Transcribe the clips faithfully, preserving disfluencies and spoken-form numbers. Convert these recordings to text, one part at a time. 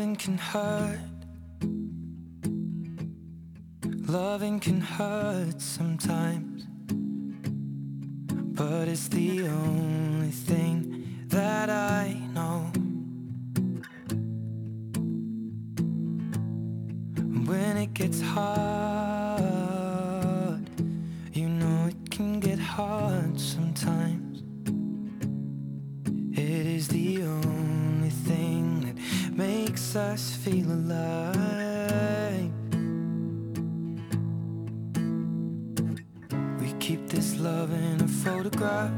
Loving can hurt. Loving can hurt sometimes, but it's the only thing that I know. When it gets hard, you know it can get hard sometimes. It is the only thing that makes us feel alive. We keep this love in a photograph.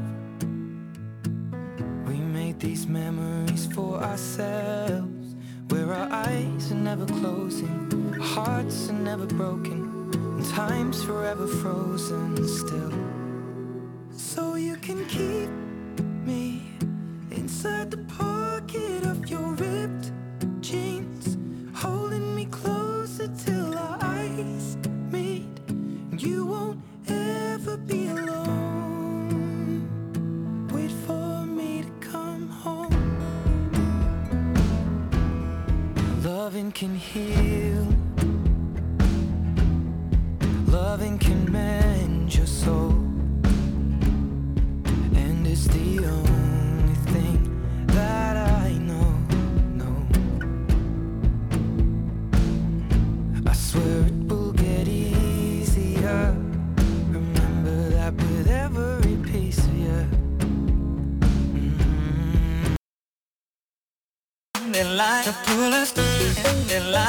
We made these memories for ourselves, where our eyes are never closing, our hearts are never broken, and time's forever frozen still. So you can keep me inside the pocket of your ripped jeans, holding me closer till our eyes meet, and you won't ever be alone. Wait for me to come home. Loving can heal. Loving can mend your soul, and it's the only thing that I know, know. I swear it will get easier. Remember that with every piece of you. Mm-hmm. They line to pull us, they line.